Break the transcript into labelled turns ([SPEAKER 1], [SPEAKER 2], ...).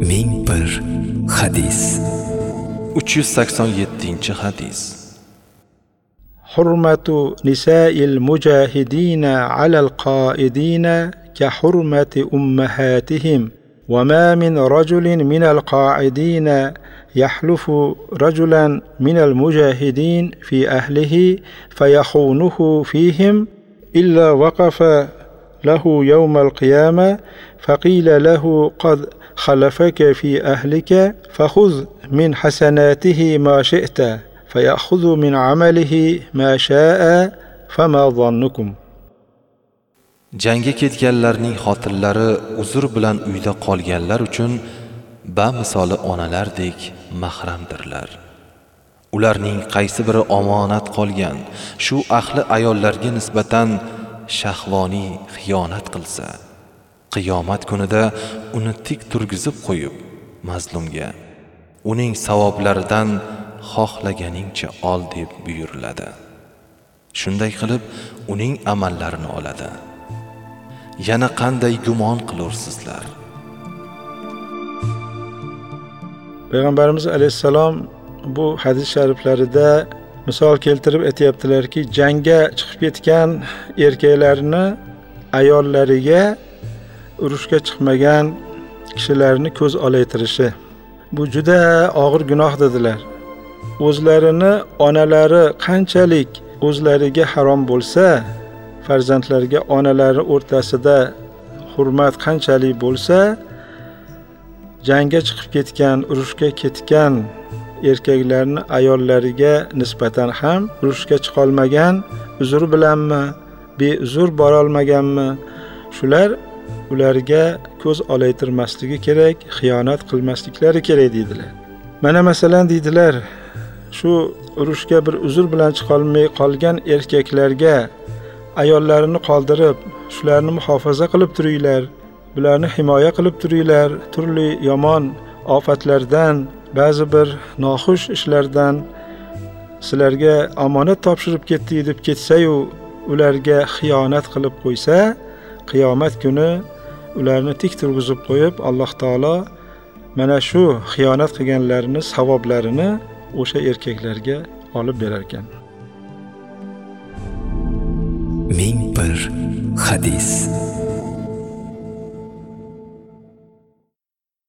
[SPEAKER 1] 1001 hadis.
[SPEAKER 2] 387 hadis.
[SPEAKER 3] Hurmatu nisa'il mujahidina alal qa'idina ka hurmati ummahatihim. وما من رجل من القاعدين يحلف رجلا من المجاهدين في أهله فيخونه فيهم إلا وقف له يوم القيامة فقيل له قد خلفك في أهلك فخذ من حسناته ما شئت فيأخذ من عمله ما شاء فما ظنكم.
[SPEAKER 2] Jangga ketganlarning xotinlari uzr bilan uyda qolganlar uchun bamisoli onalardek mahramdirlar. Ularning qaysi biri omonat qolgan shu ahli ayollarga nisbatan shahvoniy xiyonat qilsa, qiyomat kunida uni tik turgizib qo'yib, mazlumga uning savoblaridan xohlaganingcha ol deb buyuriladi. Shunday qilib uning amallarini oladi. Yana qanday gumon qilursizlar?
[SPEAKER 3] Payg'ambarimiz alayhissalom bu hadis shariflarida misol keltirib aytayaptilarki, jangga chiqib ketgan erkaklarni ayollariga urushga chiqmagan kishilarni ko'z olaytirishi. Bu juda og'ir gunoh dedilar. O'zlarini onalari qanchalik o'zlariga harom bo'lsa, farzandlarga onalari o'rtasida hurmat qanchalik bo'lsa, jangga chiqib ketgan, urushga ketgan erkaklarni ayollariga nisbatan ham urushga chiqa olmagan, uzr bilanmi, beuzr bora olmaganmi, shular ularga ko'z olaytirmasligi kerak, xiyonat qilmasliklari kerak deydilar. Mana masalan deydilar, shu urushga bir uzr bilan chiqa olmay qolgan erkaklarga ayollarini qoldirib, shularni muhofaza qilib turinglar, bularni himoya qilib turinglar, turli yomon ofatlardan, ba'zi bir noxush ishlardan sizlarga omonat topshirib ketdik deb ketsa-yu, ularga xiyonat qilib qo'ysa, qiyomat kuni ularni tik turg'izib qo'yib, Alloh taolo mana shu xiyonat qilganlarni savoblarini o'sha erkaklarga olib berar ekan.
[SPEAKER 1] 1001 hadis.